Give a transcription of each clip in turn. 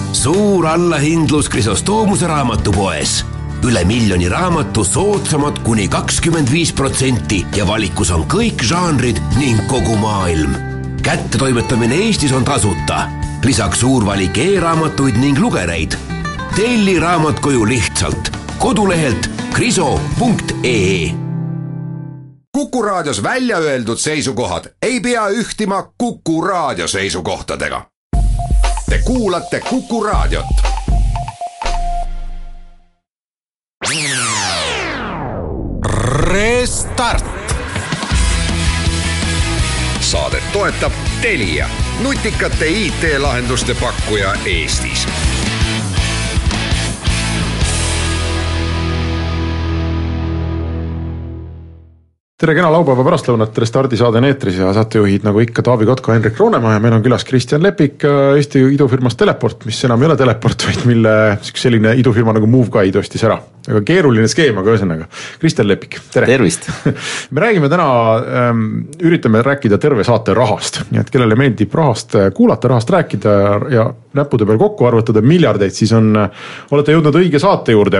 Suur allahindlus Krisostoomuse raamatupoes. Üle miljoni raamatu soodsamad kuni 25% ja valikus on kõik žanrid ning kogu maailm. Kättetoimetamine Eestis on tasuta. Lisaks suur valik e-raamatuid ning lugereid. Telli raamat koju lihtsalt. Kodulehelt kriso.ee. Kuku Raadios välja öeldud seisukohad ei pea ühtima Kuku Raadio seisukohtadega. Te kuulate Kuku Raadiot. Restart. Saadet toetab Telia, nutikate IT-lahenduste pakkuja Eestis. Tere kena laupäeva pärastlõunat, Restardi saade on eetris ja saatejuhid nagu ikka Taavi Kotka, Henrik Roonemaa ja meil on külas Kristjan Lepik Eesti idufirmast Teleport, mis enam ei ole Teleport, vaid mille selline idufirma nagu MoveGuide ostis ära. Aga keeruline skeem, aga ühesõnaga. Kristjan Lepik, tere! Tervist! Me räägime täna, üritame rääkida terve saate rahast, nii et kellele meeldib rahast kuulata, rahast rääkida ja näppude peal kokku arvutada miljardeid, siis olete jõudnud õige saate juurde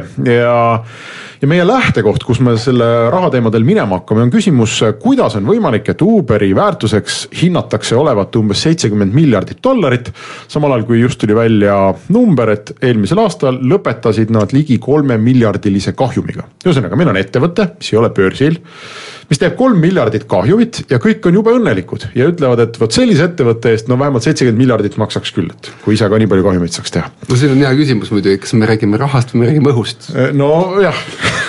ja meie lähtekoht, kus me selle rahateemadel minema hakkame, on küsimus, kuidas on võimalik, et Uberi väärtuseks hinnatakse olevat umbes $70 miljardit. Samal ajal, kui just tuli välja number, et eelmisel aastal lõpetasid nad ligi 3 miljardilise kahjumiga. Ühesõnaga, meil on ettevõte, mis ei ole börsil, mis teeb 3 miljardit kahjumit ja kõik on juba õnnelikud ja ütlevad, et võt sellise ettevõtte eest vähemalt 70 miljardit maksaks küll, et kui ise ka nii palju kahjumit saaks teha. No see on hea küsimus muidu, kas me räägime rahast või me räägime õhust? No jah,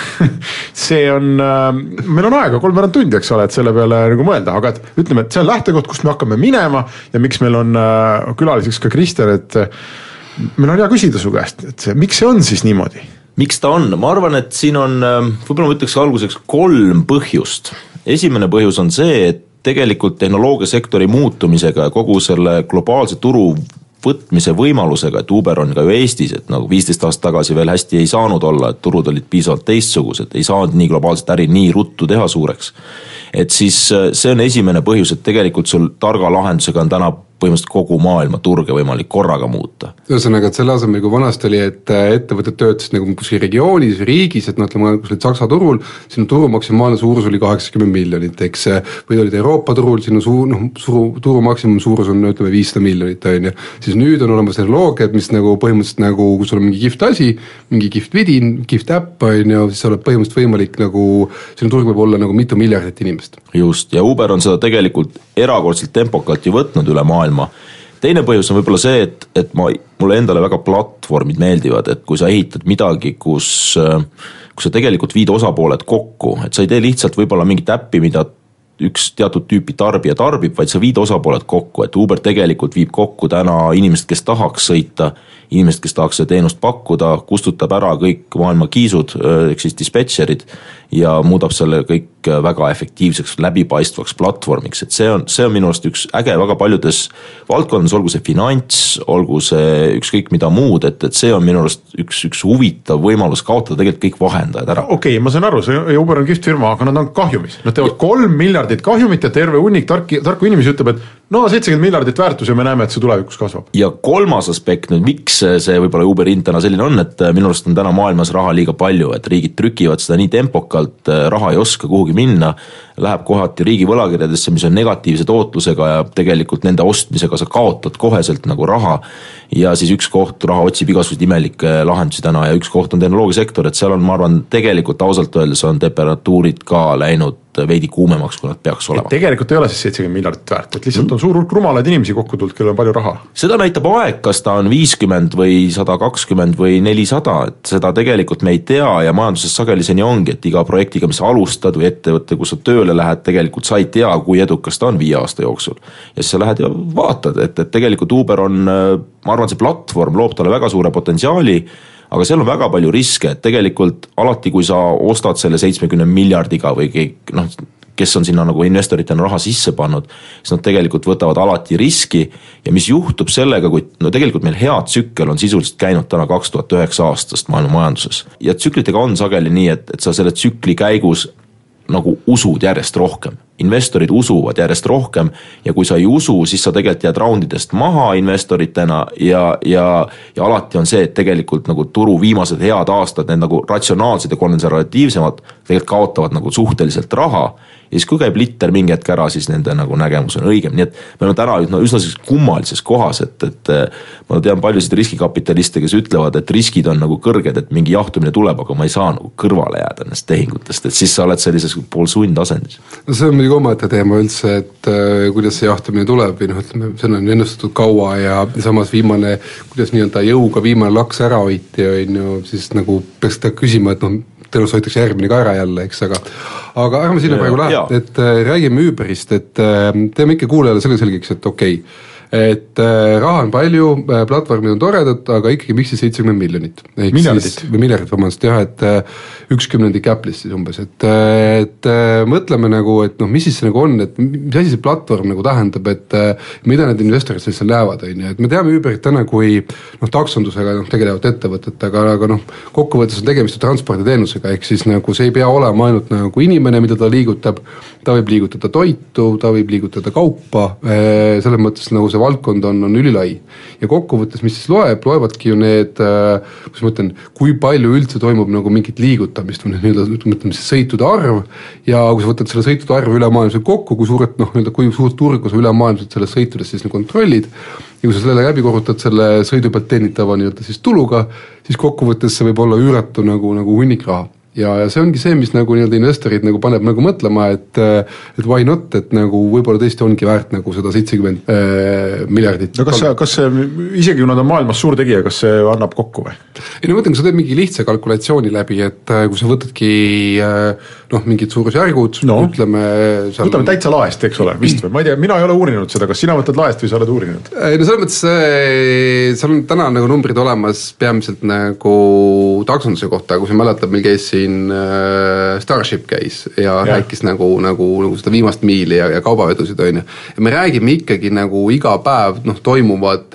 see on, meil on aega 3 tundi, eks ole, et selle peale nagu mõelda, aga et ütleme, et see on lähtekoht, kust me hakkame minema ja miks meil on külaliseks ka Kristjan, et meil on hea küsida su käest, et miks see on siis niimoodi? Miks ta on? Ma arvan, et siin on, võib-olla ma ütleks alguseks 3 põhjust. Esimene põhjus on see, et tegelikult tehnoloogiasektori muutumisega ja kogu selle globaalse turu võtmise võimalusega, et Uber on ka ju Eestis, et nagu 15 aastat tagasi veel hästi ei saanud olla, et turud olid piisavalt teistsugused, ei saanud nii globaalset äri nii ruttu teha suureks. Et siis see on esimene põhjus, et tegelikult sul targa lahendusega on täna põhimõtteliselt kogu maailma turge võimalik korraga muuta. Ühesõnaga, et selle asemel, kui vanast oli, et ettevõtted töötasid nagu kuskil regioonis, riigis, et ütleme, kui olid Saksa turul, sinu turu maksimaalne suurus oli 80 miljonit, eks, või olid Euroopa turul, sinu turu maksimum suurus on, ütleme, 500 miljonit, on ju. Siis nüüd on olemas tehnoloogiad, mis nagu põhimõtteliselt nagu, kui sul on mingi kihvt asi, mingi kihvt vidin, kihvt äpp, on ju, siis oled põhimõtteliselt võimalik nagu, sinu turg võib olla nagu mitu miljardit inimest. Just, ja Uber on seda tegelikult erakordselt tempokalt ju võtnud üle maailma. Teine põhjus on võib-olla see, et mulle endale väga platvormid meeldivad, et kui sa ehitad midagi, kus sa tegelikult viid osapooled kokku, et sa ei tee lihtsalt võib-olla mingit äppi, mida üks teatud tüüpi tarbija tarbib, vaid sa viid osapooled kokku, et Uber tegelikult viib kokku täna inimesed, kes tahaks sõita, inimesed, kes tahaks seda teenust pakkuda, kustutab ära kõik maailma kiisud, ehk siis dispatcherid ja muudab selle kõik väga efektiivseks, läbipaistvaks platvormiks, et see on minu arust üks äge väga paljudes valdkondades, olgu see finants, olgu see ükskõik mida muud, et see on minu arust üks huvitav võimalus kaotada tegelikult kõik vahendajad ära. Okei, ma saan aru, see Uber on kihvt firma, aga nad on kahjumis. Nad teevad 3 miljardit kahjumit ja terve hunnik tarku inimesi ütleb, et no 70 miljardit väärtus ja me näeme, et see tulevikus kasvab. Ja kolmas aspekt nüüd, miks see võib-olla Uber hind täna selline on, et minu arust on täna maailmas raha liiga palju, et riigid trükivad seda nii tempokalt, raha ei oska kuhugi minna, läheb kohati riigi võlakirjadesse, mis on negatiivse tootlusega ja tegelikult nende ostmisega sa kaotad koheselt nagu raha ja siis üks koht raha otsib igasuguseid imelikke lahendusi täna ja üks koht on tehnoloogiasektor, et seal on, ma arvan, tegelikult ausalt öeldes on temperatuurid ka läinud veidi kuumemaks, kui nad peaks olema. Tegelikult ei ole siis 70 miljardit väärt, et lihtsalt on suur hulk rumalaid inimesi kokku tulnud, kellel on palju raha. Seda näitab aeg, kas ta on 50 või 120 või 400, et seda tegelikult me ei tea ja majanduses sageli see nii ongi, et iga projektiga, mis alustad või ettevõtte, kus sa tööle lähed, tegelikult sa ei tea, kui edukas ta on 5 aasta jooksul. Ja siis sa lähed ja vaatad, et tegelikult Uber on, ma arvan, see platvorm loob talle väga suure potentsiaali, aga seal on väga palju riske, et tegelikult alati, kui sa ostad selle 70 miljardiga või kes on sinna nagu investoritena raha sisse pannud, siis nad tegelikult võtavad alati riski ja mis juhtub sellega, kui tegelikult meil hea tsükkel on sisuliselt käinud täna 2009 aastast maailma majanduses. Ja tsüklitega on sageli nii, et sa selle tsükli käigus nagu usud järjest rohkem. investorid usuvad järjest rohkem ja kui sa ei usu, siis sa tegelikult jääd raundidest maha investoritena ja alati on see, et tegelikult nagu turu viimased head aastad, need nagu ratsionaalsed ja konservatiivsemad tegelikult kaotavad nagu suhteliselt raha ja siis kui käib litter mingi hetk ära, siis nende nagu nägemus on õigem, nii et me oleme täna üsna kummalises kohas, et ma tean paljusid riskikapitaliste, kes ütlevad, et riskid on nagu kõrged, et mingi jahtumine tuleb, aga ma ei saa nagu kõrvale jääda nendest tehingutest, et siis sa oled sellises pool sundasendis. No see on muidugi omaette teema üldse, et kuidas see jahtumine tuleb või ütleme, see on ennustatud kaua ja samas viimane, kuidas nii-öelda jõuga viimane laks ära hoiti, on ju, siis nagu peaks seda küsima, et tõenäoliselt hoitakse järgmine ka ära jälle, eks, aga ärme sinna praegu lähe, et räägime Uberist, et teeme ikka kuulajale selle selgeks, et okei, et raha on palju, platvormid on toredad, aga ikkagi miks siis 70 miljonit? Miljardit, vabandust, jah, et 1/10 Apple'ist siis umbes, et mõtleme nagu, et mis siis see nagu on, et mis asi see platvorm nagu tähendab, et mida need investorid sellisel näevad, on ju, et me teame Uberit täna kui taksondusega tegelevat ettevõtet, aga kokkuvõttes on tegemist transporditeenusega, ehk siis nagu see ei pea olema ainult nagu inimene, mida ta liigutab, ta võib liigutada toitu, ta võib liigutada kaupa, selles mõttes nagu see valdkond on ülilai. Ja kokkuvõttes, mis siis loevadki ju need, kus ma ütlen, kui palju üldse toimub nagu mingit liigutamist või mõtleme siis sõitude arv ja kui sa võtad selle sõitude arv ülemaailmselt kokku, kui suurt turgu sa ülemaailmselt selles sõitudes siis kontrollid ja kui sa selle läbi korrutad selle sõidu pealt teenitava siis tuluga, siis kokkuvõttes see võib olla üüratu nagu hunnik raha. Ja see ongi see, mis nagu investorid nagu paneb nagu mõtlema, et why not, et nagu võib-olla tõesti ongi väärt nagu seda 70 miljardit. No kas see, isegi kui nad on maailmas suur tegija, kas see annab kokku või? Ei, mõtlen, kui sa teed mingi lihtsa kalkulatsiooni läbi, et kui sa võtadki mingid suurusjärgud, ütleme täitsa laest, eks ole, vist või? Ma ei tea, mina ei ole uurinud seda, kas sina võtad laest või sa oled uurinud? No selles mõttes, seal on täna nagu numbrid olemas peamiselt nagu taksonduse kohta, kui sa mäletad, meil käis siin Starship käis ja rääkis nagu seda viimast miili ja kaubavedusid, on ju. Ja me räägime ikkagi nagu iga päev toimuvad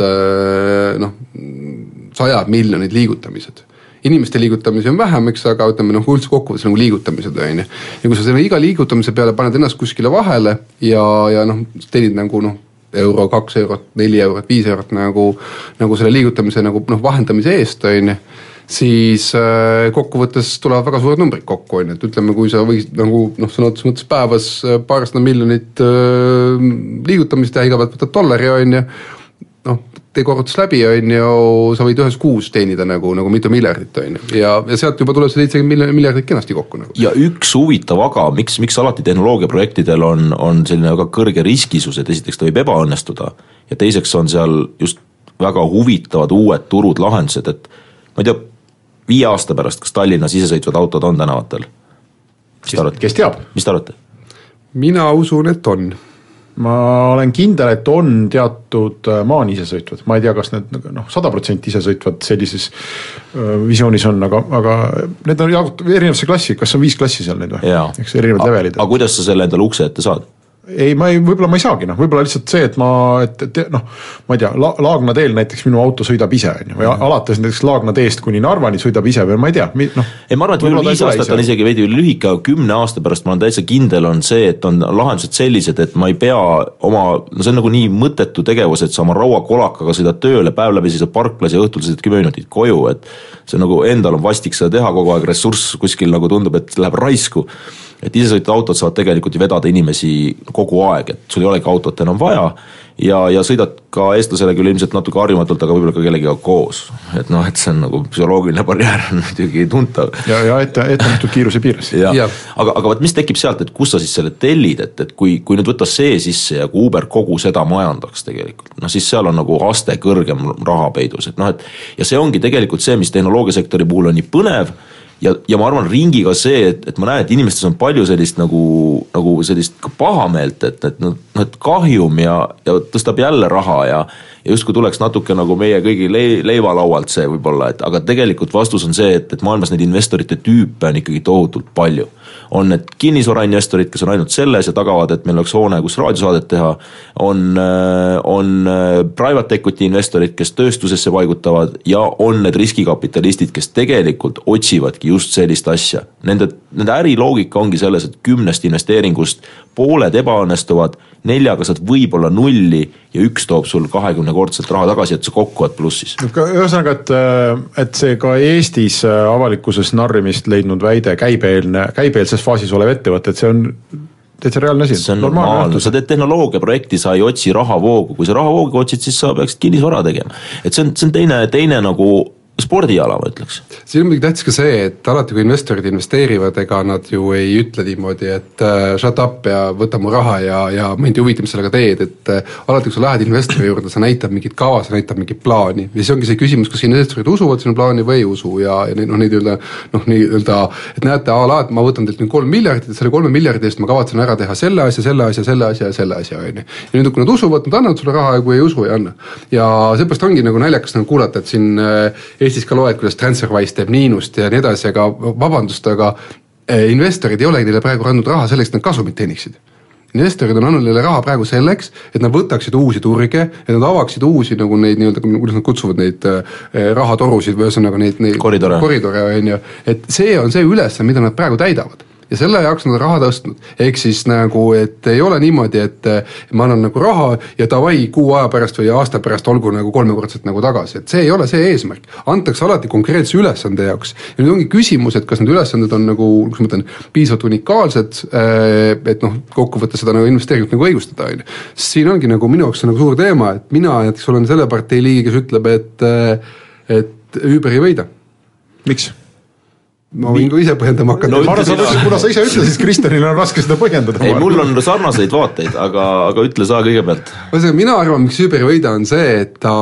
100 miljonid liigutamised. Inimeste liigutamisi on vähem, eks, aga ütleme üldse kokkuvõttes nagu liigutamised, on ju. Ja kui sa selle iga liigutamise peale paned ennast kuskile vahele ja teenid nagu euro, 2 eurot, 4 eurot, 5 eurot nagu selle liigutamise nagu vahendamise eest, on ju, siis kokkuvõttes tulevad väga suured numbrid kokku, on ju, et ütleme, kui sa võisid nagu sõna otseses mõttes päevas paarsada miljonit liigutamist teha, iga päev võtad $, on ju, tee korrutus läbi, on ju, sa võid ühes kuus teenida nagu mitu miljardit, on ju, ja sealt juba tuleb see 70 miljardit kenasti kokku nagu. Ja üks huvitav aga, miks alati tehnoloogiaprojektidel on selline väga kõrge riskisus, et esiteks ta võib ebaõnnestuda ja teiseks on seal just väga huvitavad uued turud, lahendused, et ma ei tea, 5 aasta pärast, kas Tallinnas isesõitvad autod on tänavatel? Kes teab? Mis te arvate? Mina usun, et on. Ma olen kindel, et on teatud maan isesõitvad. Ma ei tea, kas need 100% isesõitvad sellises visioonis on, aga need on erinevasse klassi, kas on 5 klassi seal neid või? Eks erinevad levelid. Aga kuidas sa selle endale ukse ette saad? Ei, võib-olla ma ei saagi, võib-olla lihtsalt see, et ma ei tea, Laagna teel näiteks minu auto sõidab ise, või alates näiteks Laagna teest kuni Narvani sõidab ise või ma ei tea. Ei, ma arvan, et 5 aastat on isegi veidi lühike, aga 10 aasta pärast ma olen täitsa kindel on see, et on lahendused sellised, et ma ei pea see on nagu nii mõttetu tegevus, et sa oma rauakolakaga sõidad tööle, päev läbi sõidad parklas ja õhtul sõidad 10 minutit koju, et see nagu endal on vastik seda teha kogu aeg, ressurss kuskil nagu tundub, et läheb raisku. Et isesõitvad autod saavad tegelikult vedada inimesi kogu aeg, et sul ei olegi autot enam vaja ja sõidad ka eestlasele küll ilmselt natuke harjumatult, aga võib-olla ka kellegiga koos. Et et see on nagu psühholoogiline barjäär muidugi tuntav. Ja ettenähtud kiiruse piires. Aga mis tekib sealt, et kus sa siis selle tellid, et kui nüüd võtta see sisse ja kui Uber kogu seda majandaks tegelikult, siis seal on nagu aste kõrgem rahapeidus. Ja see ongi tegelikult see, mis tehnoloogiasektori puhul on nii põnev, ja ma arvan ringiga see, et ma näen, et inimestes on palju sellist nagu sellist pahameelt, et kahjum ja tõstab jälle raha ja justkui tuleks natuke nagu meie kõigi leivalaualt see võib-olla, aga tegelikult vastus on see, et maailmas neid investorite tüüpe on ikkagi tohutult palju. On need kinnisvarainvestorid, kes on ainult selles ja tagavad, et meil oleks hoone, kus raadiosaadet teha, on private equity investorid, kes tööstusesse paigutavad ja on need riskikapitalistid, kes tegelikult otsivadki teevadki just sellist asja. Nende äriloogika ongi selles, et 10 investeeringust pooled ebaõnnestuvad, 4 saad võib-olla 0 ja 1 toob sul 20-kordselt raha tagasi, et sa kokku oled plussis. Ühesõnaga, et see ka Eestis avalikkuses narrimist leidnud väide käibeelses faasis olev ettevõte, et see on täitsa reaalne asi. See on normaalne, sa teed tehnoloogia projekti, sa ei otsi rahavoogu, kui sa rahavoogu otsid, siis sa peaksid kinnisvara tegema. Et see on teine nagu spordiala, ma ütleks. Siin on muidugi tähtis ka see, et alati kui investorid investeerivad, ega nad ju ei ütle niimoodi, et shut up ja võta mu raha ja mind ei huvita, mis sellega teed, et alati kui sa lähed investori juurde, sa näitab mingit kava, sa näitab mingit plaani ja siis ongi see küsimus, kas investorid usuvad sinu plaani või ei usu ja neid öelda, et näete, et ma võtan teilt nüüd 3 miljardit ja selle 3 miljardi eest ma kavatsen ära teha selle asja. Ja nüüd, kui nad usuvad, nad annavad sulle raha ja kui ei usu, ei anna. Ja seepärast ongi nagu naljakas nagu kuulata, et siin Eestis ka loed, kuidas TransferWise teeb miinust ja nii edasi, aga vabandust, aga investorid ei olegi neile praegu andnud raha selleks, et nad kasumit teeniksid. Investorid on andnud neile raha praegu selleks, et nad võtaksid uusi turge, et nad avaksid uusi nagu neid nii-öelda, kuidas nad kutsuvad neid rahatorusid või ühesõnaga neid koridore, et see on see ülesanne, mida nad praegu täidavad. Ja selle jaoks nad raha tõstnud. Ehk siis nagu, et ei ole niimoodi, et ma annan nagu raha ja davai 6 aja pärast või aasta pärast olgu nagu 3-kordselt nagu tagasi. Et see ei ole see eesmärk. Antakse alati konkreetse ülesande jaoks. Ja nüüd ongi küsimus, et kas need ülesanded on nagu, kus ma mõtlen, piisavalt unikaalsed, et kokkuvõttes seda nagu investeeringut nagu õigustada. Siin ongi nagu minu jaoks nagu suur teema, et mina näiteks olen selle partei liige, kes ütleb, et Uber ei võida. Miks? Ma võin ka ise põhjendama hakata. Kuna sa ise ütlesid, siis Kristjanil on raske seda põhjendada. Ei, mul on sarnaseid vaateid, aga ütle sa kõigepealt. Mina arvan, miks Uber ei võida on see, et ta,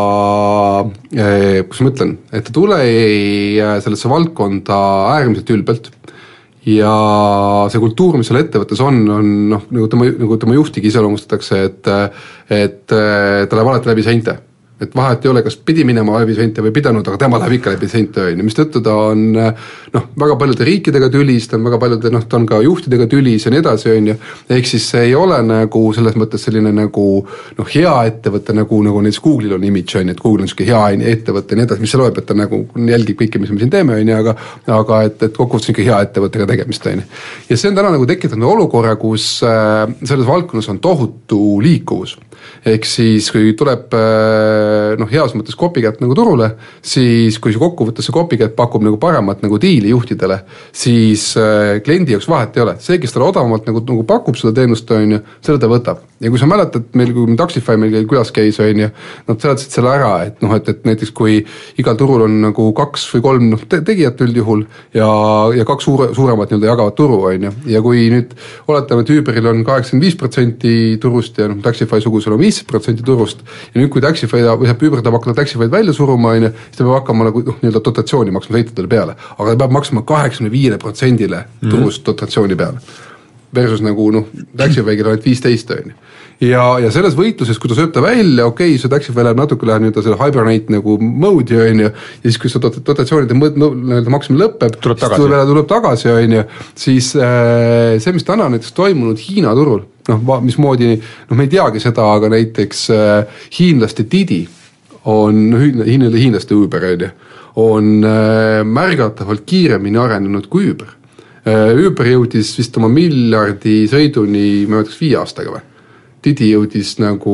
kus ma ütlen, et ta tule sellesse valdkonda äärmiselt ülbelt ja see kultuur, mis seal ettevõttes on nagu tema juhtigi iseloomustatakse, et ta läheb alati läbi seinte. Et vahet ei ole, kas pidi minema läbi seinte või pidanud, aga tema läheb ikka läbi seinte, mis tõttu ta on väga paljude riikidega tülis, ta on väga paljude, ta on ka juhtidega tülis ja nii edasi, ehk siis see ei ole nagu selles mõttes selline nagu hea ettevõte, nagu näiteks Google'il on image, et Google on selline hea ettevõte ja nii edasi, mis see loeb, et ta nagu jälgib kõike, mis me siin teeme, aga et kokkuvõttes on hea ettevõttega tegemist. Ja see on täna nagu tekitanud olukorra, kus selles valdkonnas on tohutu liikuvus. Ehk siis, kui tuleb heas mõttes copycat nagu turule, siis kui see kokkuvõttes see copycat pakub nagu paremat nagu diili juhtidele, siis kliendi jaoks vahet ei ole. See, kes talle odavamalt nagu pakub seda teenust, selle ta võtab. Ja kui sa mäletad, kui Taxify meil külas käis, nad seletasid selle ära, et näiteks kui igal turul on nagu 2 või 3 tegijat üldjuhul ja 2 suuremat jagavad turu, ja kui nüüd oletame, et Uberil on 85% turust ja Taxify sugusel on 50% turust ja nüüd kui Taxify Uber tahab hakata Taxify'd välja suruma, siis ta peab hakkama nagu dotatsiooni maksma sõitjatele peale, aga ta peab maksma 85%-le turust dotatsiooni peale. Versus nagu Taxify'l on 15%. Ja selles võitluses, kui ta sööb ta välja, see Taxify läheb natuke selle hibernate nagu mode, ja siis kui see dotatsioonide maksmine lõpeb, tuleb tagasi, siis see, mis täna näiteks toimunud Hiina turul, mismoodi, me ei teagi seda, aga näiteks hiinlaste Didi on, hiinlaste Uber, on märgatavalt kiiremini arenenud kui Uber. Uber jõudis vist oma miljardi sõiduni, ma mõtleks 5 aastaga või? Didi jõudis nagu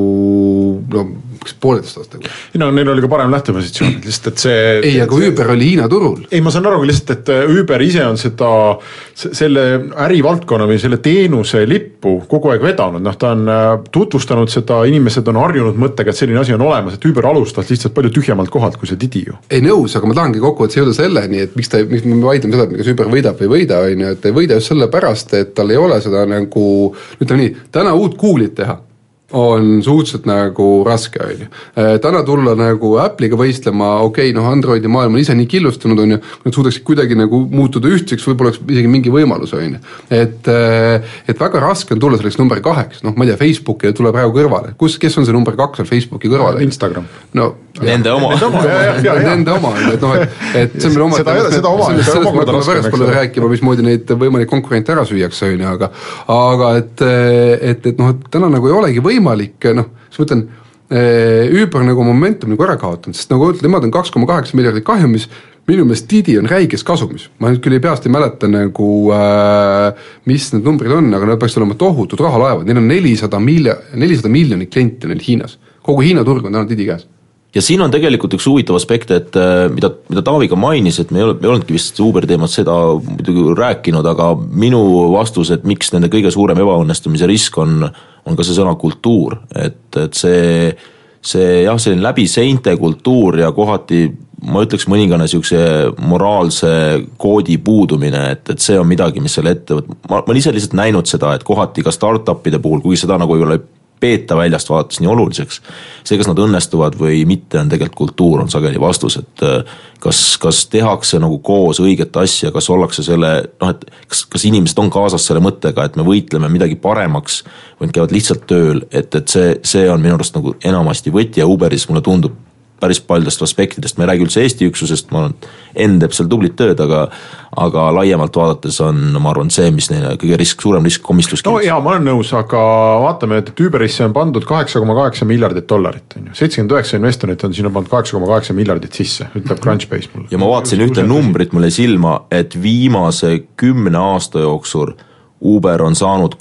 1,5 aastaga. Neil oli ka parem lähtepositsioon, lihtsalt et see... Ei, aga Uber oli Hiina turul. Ei, ma saan aru lihtsalt, et Uber ise on selle ärivaldkonna või selle teenuse lippu kogu aeg vedanud, ta on tutvustanud seda, inimesed on harjunud mõttega, et selline asi on olemas, et Uber alustas lihtsalt palju tühjemalt kohalt kui see Didi ju. Ei nõus, aga ma tahangi kokkuvõttes jõuda selleni, et miks me vaidleme seda, et kas Uber võidab või võida, et ei võida just selle pärast, et tal ei ole seda nagu, ütleme nii, täna uut Google'it teha on suhteliselt nagu raske, Täna tulla nagu Apple'iga võistlema, Androidi maailm on ise nii killustunud, nad suudaksid kuidagi nagu muutuda ühtseks, võib-olla isegi mingi võimalus, et väga raske on tulla selleks number 2, ma ei tea, Facebooki tuleb praegu kõrvale, kes on see number 2 on Facebooki kõrvale? Instagram. Nende oma. Nende oma, et see on selles mõttes pärast pole rääkima, mismoodi neid võimalik konkurente ära süüakse, aga et täna nagu ei olegi võimalik, siis ma ütlen, Uber nagu momentum nagu ära kaotanud, sest nagu ütled, nemad on 2,8 miljardit kahjumis, minu meelest Didi on räiges kasumis, ma nüüd küll ei peast ei mäleta nagu, mis need numbrid on, aga nad peaks olema tohutud rahalaevad, neil on 400 miljonit klienti neil Hiinas, kogu Hiina turg on täna Didi käes. Ja siin on tegelikult üks huvitav aspekt, et mida Taavi ka mainis, et me ei olnudki vist Uber teemat seda muidugi rääkinud, aga minu vastus, et miks nende kõige suurem ebaõnnestumise risk on ka see sõna kultuur, et see jah, selline läbi seinte kultuur ja kohati ma ütleks mõningane siukse moraalse koodi puudumine, et see on midagi, mis selle ma olen ise lihtsalt näinud seda, et kohati ka startupide puhul, kuigi seda nagu ei ole peeta väljast vaadates nii oluliseks. See, kas nad õnnestuvad või mitte, on tegelikult kultuur, on sageli vastus, et kas tehakse nagu koos õiget asja, kas ollakse selle, et kas inimesed on kaasas selle mõttega, et me võitleme midagi paremaks või nad käivad lihtsalt tööl, et see on minu arust nagu enamasti võti ja Uberis mulle tundub päris paljudest aspektidest, ma ei räägi üldse Eesti üksusest, ma olen teeb seal tublit tööd, aga laiemalt vaadates on, ma arvan, see, mis neile kõige suurem risk komistuski. No jaa, ma olen nõus, aga vaatame, et Uberisse on pandud $8,8 miljardit. 79 investorit on sinna pandud $8,8 miljardit sisse, ütleb Crunchbase mulle. Ja ma vaatasin ühte numbrit mulle silma, et viimase 10 aasta jooksul Uber on saanud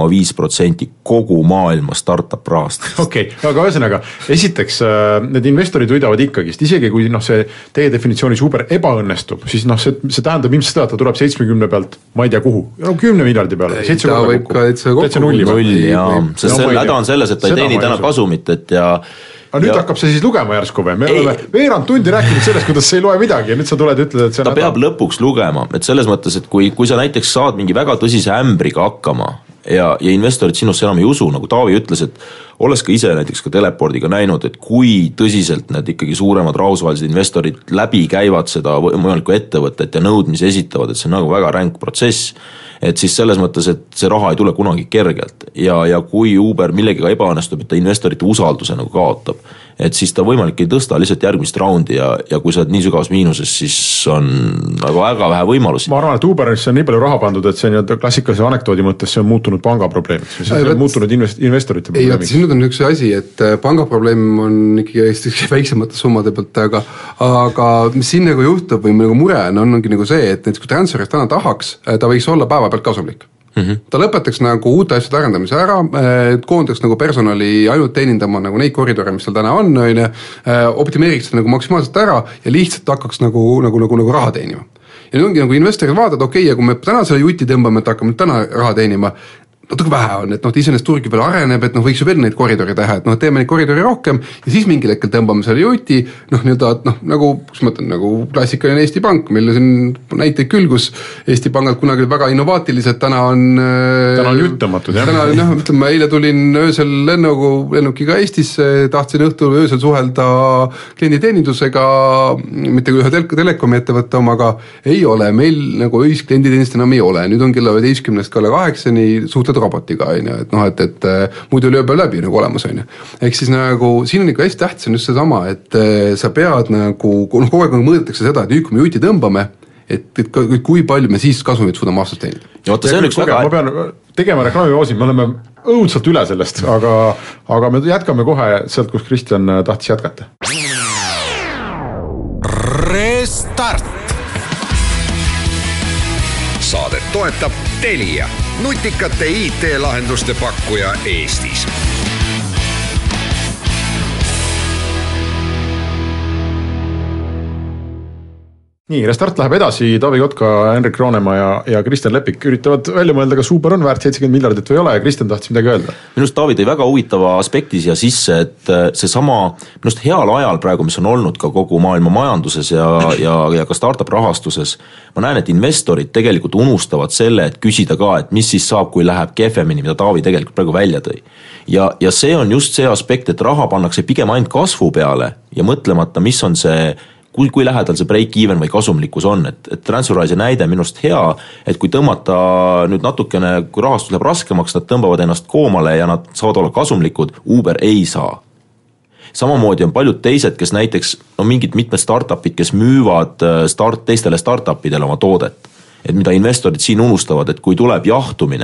3,5% kogu maailma startup rahast. Okei, aga ühesõnaga, esiteks need investorid võidavad ikkagist, isegi kui see teie definitsioonis Uber ebaõnnestub, siis see tähendab ilmselt seda, et ta tuleb 70 pealt, ma ei tea kuhu, 10 miljardi peale, 7 korda kokku. Täitsa nulli, sest häda on selles, et ta ei teeni täna kasumit, et aga nüüd hakkab see siis lugema järsku või? Me oleme veerand tundi rääkinud sellest, kuidas see ei loe midagi ja nüüd sa tuled ja ütled, et see ta peab lõpuks lugema, et selles mõttes, et kui sa näiteks saad mingi väga tõsise ämbriga hakkama ja investorid sinusse enam ei usu, nagu Taavi ütles, et olles ka ise näiteks ka Teleportiga näinud, et kui tõsiselt need ikkagi suuremad rahvusvahelised investorid läbi käivad seda võimalikku ettevõtet ja nõudmisi esitavad, et see on nagu väga ränk protsess, et siis selles mõttes, et see raha ei tule kunagi kergelt ja kui Uber millegiga ebaõnnestub, et ta investorite usalduse nagu kaotab, et siis ta võimalik ei tõsta lihtsalt järgmist raundi ja kui sa oled nii sügavas miinuses, siis on nagu väga vähe võimalusi. Ma arvan, et Uberisse on nii palju raha pandud, et see klassikalise anekdoodi mõttes see on muutunud panga probleemiks, see on muutunud investorite probleemiks. Siin on üks asi, et panga probleem on ikkagi väiksemate summade pealt, aga mis siin nagu juhtub või nagu mure ongi nagu see, et näiteks kui Transferist täna tahaks, ta võiks olla päeva pealt kasumlik. Ta lõpetaks nagu uute asjade arendamise ära, koondaks nagu personali ainult teenindama nagu neid koridore, mis seal täna on, optimeeriks seda nagu maksimaalselt ära ja lihtsalt hakkaks nagu raha teenima. Ja nüüd ongi nagu investorid vaadavad, okei, ja kui me täna selle juti tõmbame, et hakkame täna raha teenima, natuke vähe on, et iseenesest turgi veel areneb, et võiks ju veel neid koridori teha, et teeme neid koridori rohkem ja siis mingil hetkel tõmbame selle juti, nagu, kus ma ütlen, nagu klassikaline Eesti Pank, meil on näiteid küll, kus Eesti Pangad kunagi väga innovaatilised, täna on juttamatud, jah. Täna, ütleme, eile tulin öösel lennukiga Eestisse, tahtsin õhtul öösel suhelda klienditeenindusega, mitte ühe telekomi ettevõtte omaga, ei ole, meil nagu öis klienditeenist enam ei ole, nüüd on kella 11 kella 8-ni suhtled robotiga, et muidu lööb läbi nagu olemas, ehk siis nagu siin on ikka hästi tähtis on just see sama, et sa pead nagu, kogu aeg mõõdetakse seda, et nüüd kui me juti tõmbame, et kui palju me siis kasumit suudame aastas teenida. Ja vaata, see on üks väga... Ma pean tegema reklaamipausi, me oleme õudselt üle sellest, aga me jätkame kohe sealt, kus Kristjan tahtis jätkata. Restart! Saadet toetab Telia, nutikate IT-lahenduste pakkuja Eestis. Nii, Restart läheb edasi, Taavi Kotka, Henrik Roonemaa ja Kristjan Lepik üritavad välja mõelda, kas Uber on väärt 70 miljardit või ei ole ja Kristjan tahtis midagi öelda. Minust Taavi tõi väga huvitava aspekti siia sisse, et see sama minust heal ajal praegu, mis on olnud ka kogu maailma majanduses ja ka startup rahastuses, ma näen, et investorid tegelikult unustavad selle, et küsida ka, et mis siis saab, kui läheb kehvemini, mida Taavi tegelikult praegu välja tõi. Ja see on just see aspekt, et raha pannakse pigem ainult kasvu peale ja mõtlemata, mis on see kui lähedal see break-even või kasumlikkus on, et TransferWise'i näide minust hea, et kui tõmmata nüüd natukene, kui rahastus läheb raskemaks, nad tõmbavad ennast koomale ja nad saavad olla kasumlikud, Uber ei saa. Samamoodi on paljud teised, kes näiteks mingid mitmed startupid, kes müüvad teistele startupidele oma toodet, et mida investorid siin unustavad, et kui tuleb jahtumine,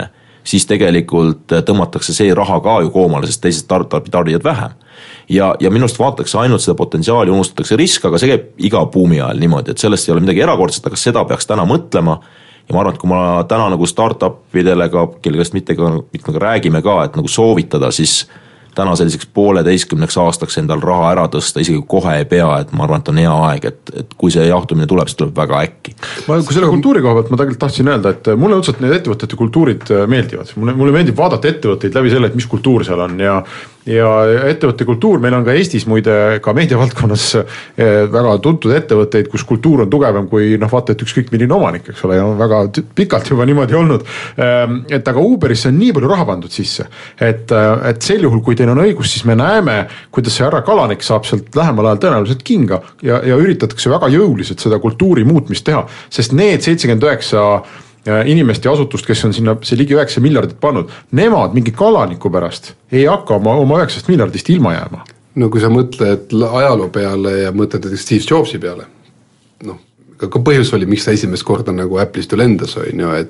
siis tegelikult tõmmatakse see raha ka ju koomale, sest teised tarbijad vähem. Ja minust vaadatakse ainult seda potentsiaali, unustatakse risk, aga see käib iga buumi ajal niimoodi, et sellest ei ole midagi erakordset, aga seda peaks täna mõtlema. Ja ma arvan, et kui ma täna nagu startupidele ka, kellegast mitte räägime ka, et nagu soovitada, siis täna selliseks 1,5 aastaks endal raha ära tõsta, isegi kohe ei pea, et ma arvan, et on hea aeg, et kui see jahtumine tuleb, siis tuleb väga äkki. Kui selle kultuuri koha pealt ma tegelikult tahtsin öelda, et mulle õudselt need ettevõtete kultuurid meeldivad. Mulle meeldib vaadata ettevõtteid läbi selle, et mis kultuur seal on ja ettevõtte kultuur, meil on ka Eestis muide ka meediavaldkonnas väga tuntud ettevõtteid, kus kultuur on tugevam kui vaata, et ükskõik milline omanik, eks ole, ja on väga pikalt juba niimoodi olnud. Et aga Uberisse on nii palju raha pandud sisse, et sel juhul, kui teil on õigus, siis me näeme, kuidas see härra Kalanik saab sealt lähemal ajal tõenäoliselt kinga ja üritatakse väga jõuliselt seda kultuuri muutmist teha, sest need 79 inimest ja asutust, kes on sinna see ligi 9 miljardit pannud, nemad mingi Kalaniku pärast ei hakka oma 9 miljardist ilma jääma. No kui sa mõtled ajaloo peale ja mõtled Steve Jobsi peale, ka põhjus oli, miks ta esimest korda nagu Apple'ist ju lendas, on ju,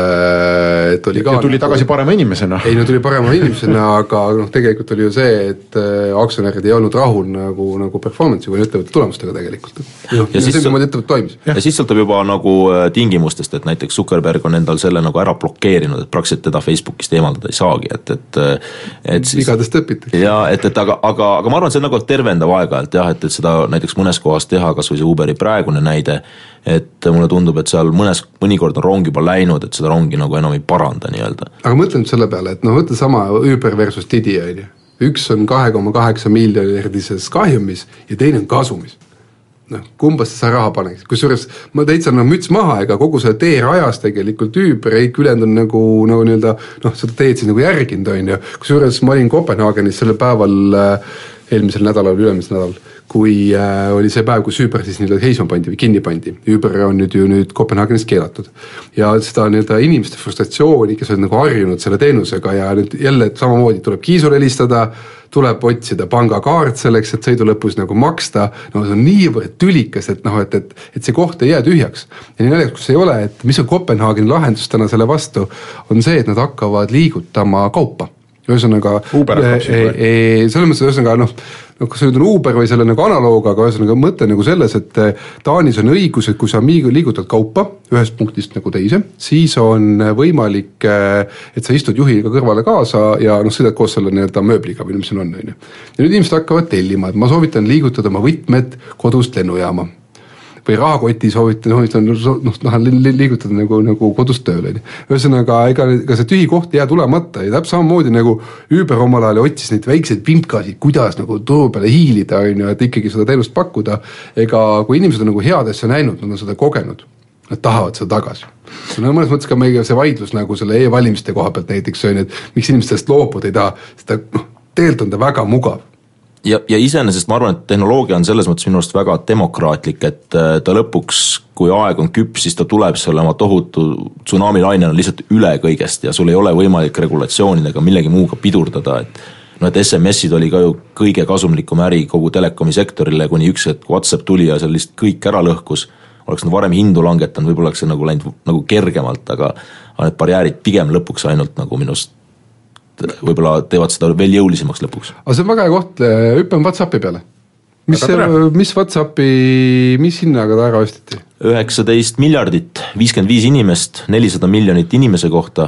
et oli ka... Ja tuli tagasi parema inimesena. Ei, tuli parema inimesena, aga tegelikult oli ju see, et aktsionärid ei olnud rahul nagu performance'i või ettevõtte tulemustega tegelikult. Ja see niimoodi ettevõtte toimis. Ja siis sõltab juba nagu tingimustest, et näiteks Zuckerberg on endal selle nagu ära blokeerinud, et praktiliselt teda Facebookist eemaldada ei saagi, et siis... Vigadest õpitakse. Ja, aga ma arvan, see on nagu tervendav aeg-ajalt jah, et seda näiteks mõnes kohas teha, kas või see Uberi praegune näide, et mulle tundub, et seal mõnikord on rong juba läinud, et seda rongi nagu enam ei paranda nii-öelda. Aga mõtlen selle peale, et võtta sama Uber versus Didi, üks on 2,8 miljardises kahjumis ja teine on kasumis. Kumbast sa raha paneks, kusjuures ma täitsa müts maha, ega kogu selle tee rajas tegelikult Uber ei ülend on nagu nii-öelda, seda teed siis nagu järginud on ju, kusjuures ma olin Kopenhaagenis selle päeval eelmisel nädalal või ülemisel nädal, kui oli see päev, kus Uber siis nii-öelda heisma pandi või kinni pandi. Uber on nüüd Kopenhaagenis keelatud. Ja seda nii-öelda inimeste frustratsiooni, kes on nagu harjunud selle teenusega ja nüüd jälle samamoodi tuleb kiisule helistada, tuleb otsida pangakaart selleks, et sõidu lõpus nagu maksta, see on niivõrd tülikas, et see koht ei jää tühjaks. Ja nii naljakas, kus ei ole, et mis on Kopenhaageni lahendus täna selle vastu, on see, et nad hakkavad liigutama kaupa. Ühesõnaga, selles mõttes kas see on Uber või selle nagu analoog, aga ühesõnaga mõte nagu selles, et Taanis on õigus, et kui sa liigutad kaupa ühest punktist nagu teise, siis on võimalik, et sa istud juhiga kõrvale kaasa ja sõidad koos selle nii-öelda mööbliga või mis on. Ja nüüd inimesed hakkavad tellima, et ma soovitan liigutada oma võtmed kodust lennujaama. Või rahakoti soovitan liigutada nagu kodust tööle. Ühesõnaga, ega see tühi koht jää tulemata ja täpselt samamoodi nagu Uber omal ajal otsis neid väikseid pimpkasid, kuidas nagu turu peale hiilida, et ikkagi seda teenust pakkuda. Ega kui inimesed on nagu headesse näinud, nad on seda kogenud, nad tahavad seda tagasi. Mõnes mõttes ka meiga see vaidlus nagu selle e-valimiste koha pealt näiteks on, et miks inimesed sellest loopud ei taha, seda tegelikult on ta väga mugav. Ja iseenesest ma arvan, et tehnoloogia on selles mõttes minu arust väga demokraatlik, et ta lõpuks, kui aeg on küps, siis ta tuleb selle oma tohutu tsunami lainena lihtsalt üle kõigest ja sul ei ole võimalik regulatsioonidega millegi muuga pidurdada, et SMS-id oli ka ju kõige kasumlikum äri kogu telekomi sektorile, kuni üks hetk WhatsApp tuli ja seal lihtsalt kõik ära lõhkus, oleks nad varem hindu langetanud, võib-olla oleks see nagu läinud nagu kergemalt, aga need barjäärid pigem lõpuks ainult nagu minust võib-olla teevad seda veel jõulisemaks lõpuks. Aga see on väga hea koht, hüppame WhatsAppi peale. Mis WhatsAppi, mis hinnaga ta ära ostiti? 19 miljardit, 55 inimest, 400 miljonit inimese kohta,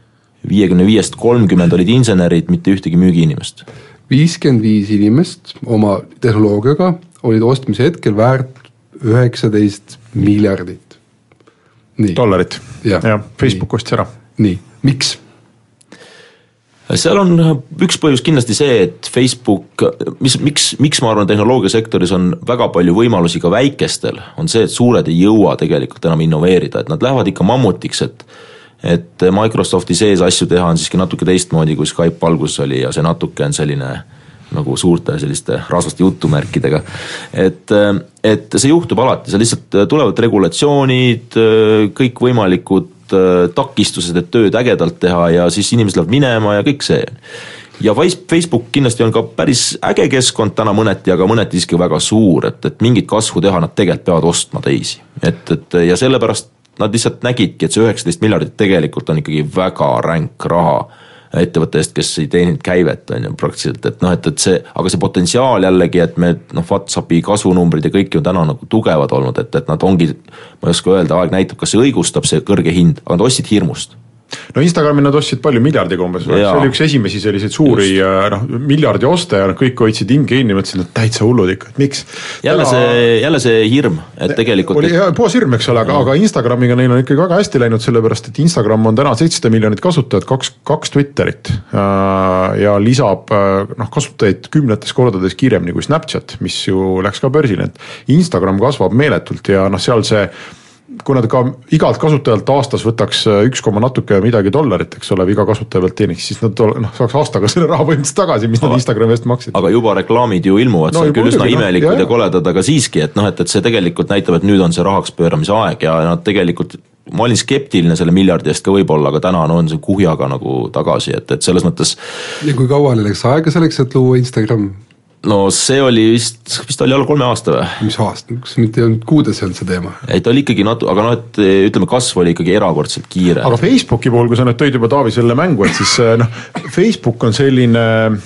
55-30 olid insenerid, mitte ühtegi müügiinimest. 55 inimest oma tehnoloogiaga olid ostmise hetkel väärt 19 miljardit. Dollarit. Ja Facebook ostis ära. Nii, miks? Seal on üks põhjus kindlasti see, et Facebook, miks ma arvan tehnoloogiasektoris on väga palju võimalusi ka väikestel, on see, et suured ei jõua tegelikult enam innoveerida, et nad lähevad ikka mammutiks, et Microsofti sees asju teha on siiski natuke teistmoodi, kui Skype alguses oli ja see natuke on selline nagu suurte selliste rasvaste jutumärkidega, et see juhtub alati, seal lihtsalt tulevad regulatsioonid, kõik võimalikud takistused, et tööd ägedalt teha ja siis inimesed lähevad minema ja kõik see. Ja Facebook kindlasti on ka päris äge keskkond täna mõneti, aga mõneti siiski väga suur, et mingit kasvu teha nad tegelikult peavad ostma teisi. Ja sellepärast nad lihtsalt nägidki, et see 19 miljardit tegelikult on ikkagi väga ränk raha ettevõtte eest, kes ei teeninud käivet, on ju praktiliselt, et noh, et see, aga see potentsiaal jällegi, et me WhatsAppi kasvunumbrid ja kõik on täna nagu tugevad olnud, et nad ongi, ma ei oska öelda, aeg näitab, kas see õigustab see kõrge hind, aga nad ostsid hirmust. No Instagrami nad ostsid palju miljardiga umbes, see oli üks esimesi selliseid suuri miljardi oste ja kõik hoidsid hinge kinni, mõtlesid, et täitsa hullud ikka, et miks? Jälle see hirm, et tegelikult... Oli puhas hirm, eks ole, aga Instagramiga neil on ikkagi väga hästi läinud, sellepärast et Instagram on täna 700 miljonit kasutajat, kaks Twitterit ja lisab kasutajaid 10 kordades kiiremini kui Snapchat, mis ju läks ka börsile, et Instagram kasvab meeletult ja seal see kui nad ka igalt kasutajalt aastas võtaks 1, natuke midagi $, eks ole, iga kasutaja pealt teeniks, siis nad saaks aastaga selle raha põhimõtteliselt tagasi, mis nad Instagrami eest maksid. Aga juba reklaamid ju ilmuvad, see on küll üsna imelikud ja koledad, aga siiski, et noh, et see tegelikult näitab, et nüüd on see rahaks pööramise aeg ja nad tegelikult, ma olin skeptiline selle miljardi eest ka võib-olla, aga täna on see kuhjaga nagu tagasi, et selles mõttes... Ja kui kaua läks aega selleks, et luua Instagram? No see oli vist oli alla 3 aasta või? Mis aasta? Kas mitte ei olnud kuudes olnud see teema? Ei, ta oli ikkagi aga et ütleme, kasv oli ikkagi erakordselt kiire. Aga Facebooki puhul, kui sa nüüd tõid juba Taavi selle mängu, et siis Facebook on selline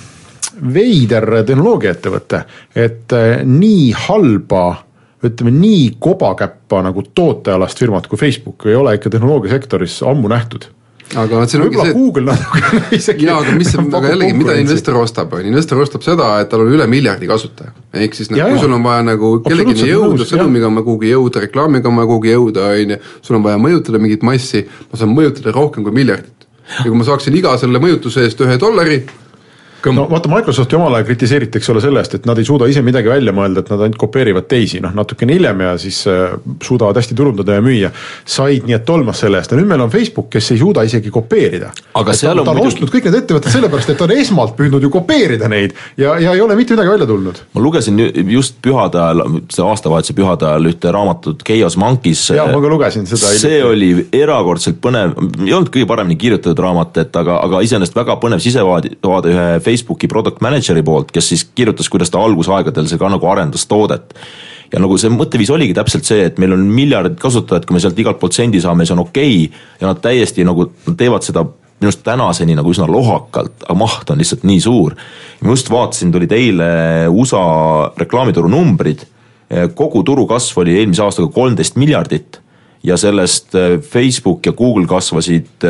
veider tehnoloogiaettevõte, et nii halba, ütleme nii kobakäppa nagu tootealast firmat kui Facebook ei ole ikka tehnoloogiasektoris ammu nähtud. Aga see on võib-olla see... Google natuke isegi... Jaa, aga jällegi, mida investor ostab? Investor ostab seda, et tal on üle miljardi kasutaja. Ehk siis, kui sul on vaja nagu kellegini jõuda, sõnumiga on vaja kuhugi jõuda, reklaamiga on vaja kuhugi jõuda, sul on vaja mõjutada mingit massi, ma saan mõjutada rohkem kui miljardit. Ja kui ma saaksin iga selle mõjutuse eest $1, no vaata, Microsofti omal ajal kritiseeriti, eks ole, sellest, et nad ei suuda ise midagi välja mõelda, et nad ainult kopeerivad teisi, natukene hiljem ja siis suudavad hästi turundada ja müüa. Said nii, et tolmas selle eest. Ja nüüd meil on Facebook, kes ei suuda isegi kopeerida. Aga ta on ostnud kõik need ettevõtted sellepärast, et ta on esmalt püüdnud ju kopeerida neid ja ei ole mitte midagi välja tulnud. Ma lugesin just pühade ajal, see aastavahetuse pühade ajal ühte raamatut Chaos Monkeys. Ja ma ka lugesin seda. See oli erakordselt põnev, ei olnud kõige paremini kirjutatud raamat, aga iseenesest väga põnev sisevaade ühe Facebooki product manageri poolt, kes siis kirjutas, kuidas ta algusaegadel see ka nagu arendas toodet. Ja nagu see mõtteviis oligi täpselt see, et meil on miljardid kasutajad, kui me sealt igalt poolt sendi saame, see on okei, ja nad täiesti nagu nad teevad seda minust tänaseni nagu üsna lohakalt, aga maht on lihtsalt nii suur. Ma just vaatasin, tulid eile USA reklaamituru numbrid, kogu turu kasv oli eelmise aastaga 13 miljardit ja sellest Facebook ja Google kasvasid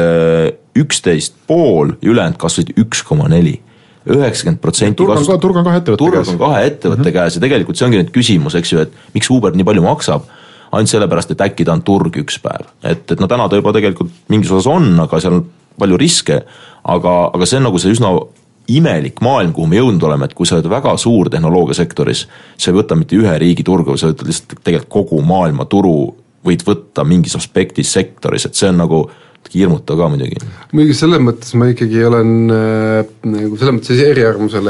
11,5 ja ülejäänud kasvasid 1,4. 90% turg on kahe ettevõtte käes ja tegelikult see ongi nüüd küsimus, eks ju, et miks Uber nii palju maksab, ainult sellepärast, et äkki ta on turg üks päev. Et no täna ta juba tegelikult mingis osas on, aga seal on palju riske, aga see on nagu see üsna imelik maailm, kuhu me jõudnud oleme, et kui sa oled väga suur tehnoloogiasektoris, sa ei võta mitte ühe riigi turgu, sa võtad lihtsalt tegelikult kogu maailma turu, võid võtta mingis aspektis sektoris, et see on nagu hirmuta ka muidugi. Muidugi selles mõttes ma ikkagi olen nagu selles mõttes eriarvamusel,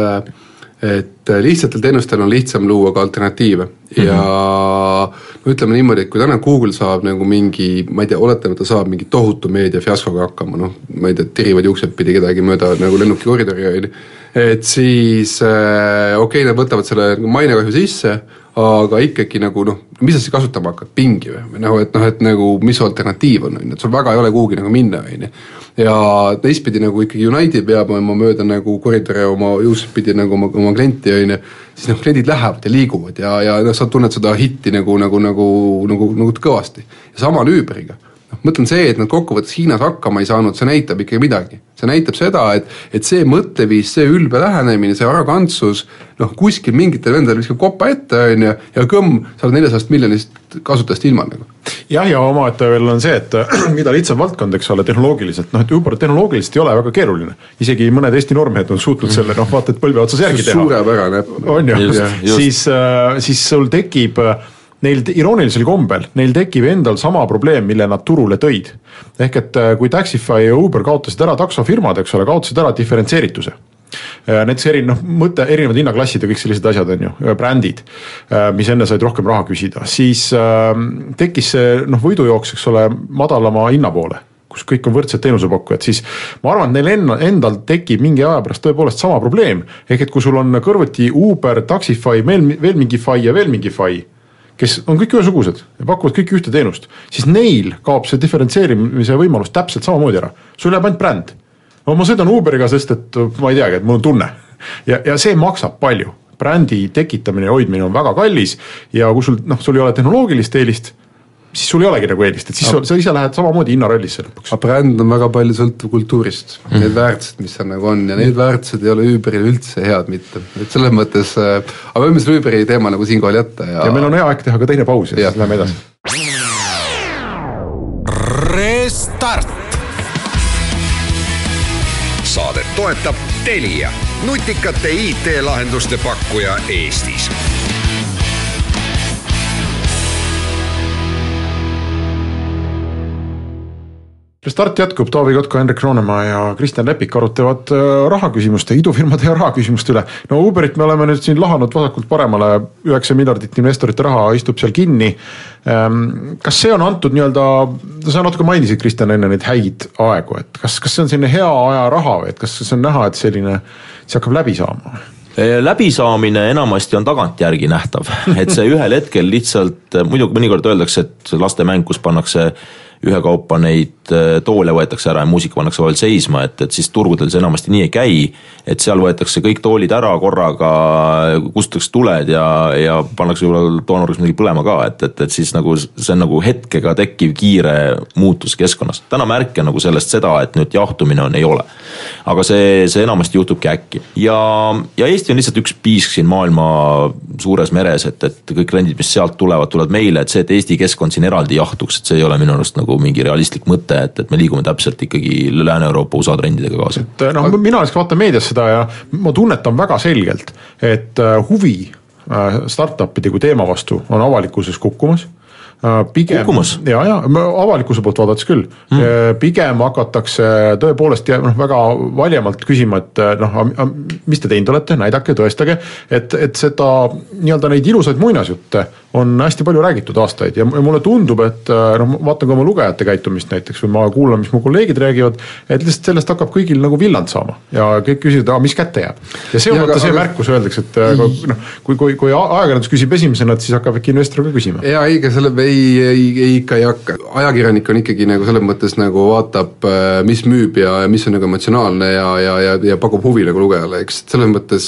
et lihtsatel teenustel on lihtsam luua ka alternatiive ja no ütleme niimoodi, et kui täna Google saab nagu mingi, ma ei tea, oletame, ta saab mingi tohutu meedia fiaskoga hakkama, noh, ma ei tea, tirivad juuksed pidi kedagi mööda nagu lennuki koridori, et siis okei, nad võtavad selle mainekahju sisse, aga ikkagi nagu noh, mis sa siis kasutama hakkad, pingi või noh, et nagu mis alternatiiv on, et sul väga ei ole kuhugi nagu minna, ja teistpidi nagu ikkagi United peab oma mööda nagu koridore oma juuspidi nagu oma klienti, siis noh, kliendid lähevad ja liiguvad ja noh, sa tunned seda hitti nagu kõvasti ja sama on Uberiga. Mõtlen see, et nad kokkuvõttes Hiinas hakkama ei saanud, see näitab ikkagi midagi. See näitab seda, et see mõtteviis, see ülbe lähenemine, see arrogantsus, noh kuskil mingitel vendel viskab koppa ette ja kõmm, sa oled 400 miljonist kasutajast ilma nagu. Jah, ja omaette veel on see, et mida lihtsam valdkond, eks ole, tehnoloogiliselt, noh, et juba tehnoloogiliselt ei ole väga keeruline. Isegi mõned Eesti normid on suutnud selle, noh, vaata, et põlve otsas järgi teha. Suurepärane. On ju, siis sul tekib neil iroonilisel kombel, neil tekib endal sama probleem, mille nad turule tõid. Ehk et kui Taxify ja Uber kaotasid ära taksofirmad, eks ole, kaotasid ära diferentseerituse. Näiteks erinevad hinnaklassid ja kõik sellised asjad on ju, brändid, mis enne said rohkem raha küsida. Siis tekkis see võidujooks, eks ole, madalama hinna poole, kus kõik on võrdsed teenusepakkujad, siis ma arvan, et neil endal tekib mingi aja pärast tõepoolest sama probleem. Ehk et kui sul on kõrvuti Uber, Taxify, veel mingi Fai ja veel mingi Fai, kes on kõik ühesugused ja pakuvad kõik ühte teenust, siis neil kaob see diferentseerimise võimalus täpselt samamoodi ära. Sul jääb ainult bränd. No ma sõidan Uberiga, sest et ma ei teagi, et mul on tunne. Ja see maksab palju. Brändi tekitamine ja hoidmine on väga kallis ja kui sul ei ole tehnoloogilist eelist, siis sul ei olegi nagu eelist, et siis sa ise lähed samamoodi hinnarallisse lõpuks. Aga bränd on väga palju sõltuv kultuurist, need väärtused, mis seal nagu on ja need väärtused ei ole Uberil üldse head mitte. Et selles mõttes, aga võime selle Uberi teema nagu siinkohal jätta. Ja meil on hea aeg teha ka teine paus ja siis läheme edasi. Restart. Saadet toetab Telia, nutikate IT-lahenduste pakkuja Eestis. Start jätkub, Taavi Kotka, Henrik Roonemaa ja Kristjan Lepik arutavad rahaküsimuste, idufirmade ja rahaküsimuste üle. No Uberit me oleme nüüd siin lahanud vasakult paremale, 9 miljardit investorite raha istub seal kinni. Kas see on antud nii-öelda, sa natuke mainisid Kristjan enne neid häid aegu, et kas see on selline hea aja raha või et kas see on näha, et selline, see hakkab läbi saama? Läbisaamine enamasti on tagantjärgi nähtav, et see ühel hetkel lihtsalt, muidu mõnikord öeldakse, et laste mäng, kus pannakse ühekaupa neid toole võetakse ära ja muusika pannakse vahel seisma, et siis turgudel see enamasti nii ei käi, et seal võetakse kõik toolid ära korraga, kustutakse tuled ja pannakse võib-olla toonoraks midagi põlema ka, et siis nagu see on nagu hetkega tekkiv kiire muutus keskkonnas. Täna märke nagu sellest seda, et nüüd jahtumine ei ole. Aga see enamasti juhtubki äkki. Ja Eesti on lihtsalt üks piisk siin maailma suures meres, et kõik rendid, mis sealt tulevad meile, et see, et Eesti keskkond siin eraldi jahtuks, et see ei ole minu arust nagu mingi realistlik mõte, et me liigume täpselt ikkagi Lääne-Euroopa USA trendidega kaasa. Mina olen vaatan meedias seda ja ma tunnetan väga selgelt, et huvi startupide kui teema vastu on avalikkuses kukkumas. Pigem, ja avalikkuse poolt vaadates küll, pigem hakatakse tõepoolest väga valjemalt küsima, et mis te teinud olete, näidake, tõestage, et seda nii-öelda neid ilusaid muinasjutte on hästi palju räägitud aastaid ja mulle tundub, et vaatan ka oma lugejate käitumist näiteks või ma kuulan, mis mu kolleegid räägivad, et lihtsalt sellest hakkab kõigil nagu villand saama ja kõik küsivad, mis kätte jääb. Ja see on vaata see märkus öeldakse, et kui ajakirjandus küsib esimesena, siis hakkab äkki investor ka küsima. Ja õige, selle ei ikka ei hakka. Ajakirjanik on ikkagi nagu selles mõttes nagu vaatab, mis müüb ja mis on nagu emotsionaalne ja pakub huvi nagu lugejale, eks selles mõttes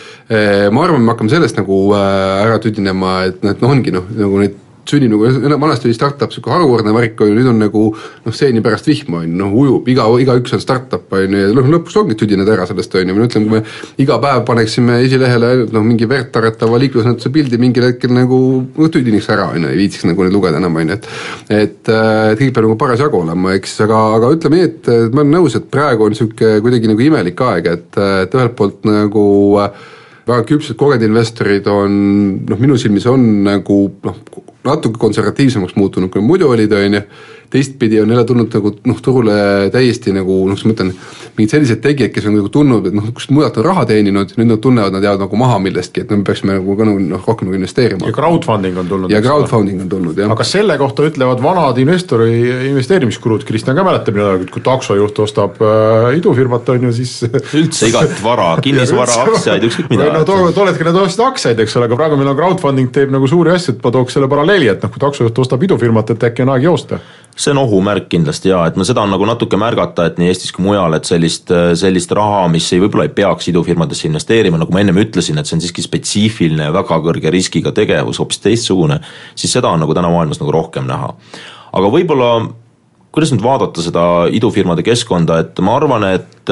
ma arvan, me hakkame sellest nagu ära tüdinema, et ongi nagu neid sünnib nagu, vanasti oli startup siuke harukordne värk, nüüd on nagu seeni pärast vihma on, ujub, iga üks on startup on ja lõpus ongi tüdined ära sellest on ja ma ütlen, kui me iga päev paneksime esilehele mingi verd aretava liiklusnätuse pildi mingil hetkel nagu tüdiniks ära on ja ei viitsiks nagu neid lugeda enam on, et kõik peab nagu paras jagu olema, eks, aga ütleme nii, et ma olen nõus, et praegu on siuke kuidagi nagu imelik aeg, et ühelt poolt nagu väga küpsed kogenud investorid on, minu silmis on nagu natuke konservatiivsemaks muutunud, kui muidu olid, on ja teistpidi on jälle tulnud nagu turule täiesti nagu, ma mõtlen, mingid sellised tegijad, kes on nagu tulnud, et kus mujalt on raha teeninud, nüüd nad tunnevad, nad jäävad nagu maha millestki, et me peaksime nagu rohkem nagu investeerima. Ja crowdfunding on tulnud. Ja crowdfunding on tulnud, jah. Aga selle kohta ütlevad vanad investori investeerimiskulud, Kristjan ka mäletab midagi, kui taksojuht ostab idufirmat on ju, siis üldse igat vara, kinnisvara, aktsiaid, ükskõik mida. Tooledki need ostsid aktsiaid, eks ole, aga praegu meil on crowdfunding teeb nagu suuri asju, et ma tooks selle paralleeli, et kui taksojuht ostab idufirmat, et äkki on aeg joosta. See on ohumärk kindlasti ja, et seda on nagu natuke märgata, et nii Eestis kui mujal, et sellist raha, mis võib-olla ei peaks idufirmadesse investeerima, nagu ma enne ütlesin, et see on siiski spetsiifiline ja väga kõrge riskiga tegevus, hoopis teistsugune, siis seda on nagu täna maailmas nagu rohkem näha. Aga võib-olla, kuidas nüüd vaadata seda idufirmade keskkonda, et ma arvan, et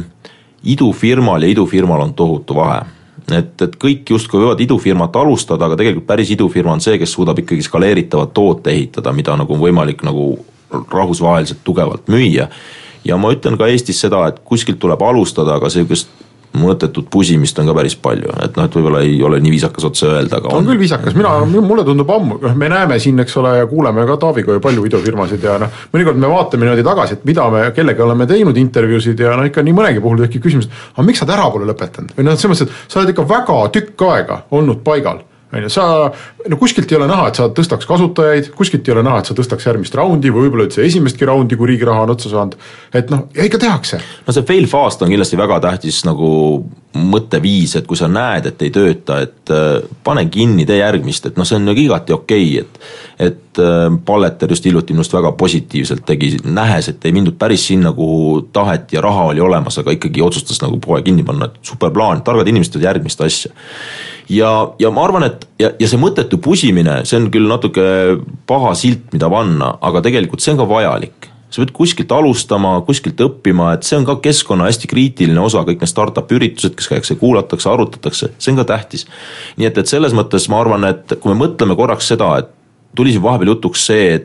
idufirmal ja idufirmal on tohutu vahe. Et kõik justkui võivad idufirmat alustada, aga tegelikult päris idufirma on see, kes suudab ikkagi skaleeritavat toote ehitada, mida nagu on võimalik nagu rahvusvaheliselt tugevalt müüa. Ja ma ütlen ka Eestis seda, et kuskilt tuleb alustada, aga see mõttetut pusimist on ka päris palju, et võib-olla ei ole nii viisakas otse öelda, aga on küll viisakas, mulle tundub ammu, me näeme siin, eks ole, ja kuuleme ka Taaviga palju idufirmasid ja mõnikord me vaatame niimoodi tagasi, et mida me kellega oleme teinud intervjuusid ja ikka nii mõnegi puhul tekib küsimus, aga miks sa ära pole lõpetanud? Või selles mõttes, et sa oled ikka väga tükk aega olnud paigal. kuskilt ei ole näha, et sa tõstaks kasutajaid, kuskilt ei ole näha, et sa tõstaks järgmist raundi või võib-olla üldse esimestki raundi, kui riigi raha on otsa saanud, et ja ikka tehakse. No see fail fast on kindlasti väga tähtis nagu mõtteviis, et kui sa näed, et ei tööta, et pane kinni, tee järgmist, et see on nagu igati okei, et Palleter just hiljuti minust väga positiivselt tegi, nähes, et ei mindud päris sinna, kuhu taheti ja raha oli olemas, aga ikkagi otsustas nagu poe kinni panna, et super plaan, targad inimesed teevad järgmist asja. Ja ma arvan, et ja see mõttetu pusimine, see on küll natuke paha silt, mida panna, aga tegelikult see on ka vajalik. Sa pead kuskilt alustama, kuskilt õppima, et see on ka keskkonna hästi kriitiline osa, kõik need startup üritused, kes käiakse, kuulatakse, arutatakse, see on ka tähtis. Nii et selles mõttes ma arvan, et kui me mõtleme korraks seda, et tuli siin vahepeal jutuks see,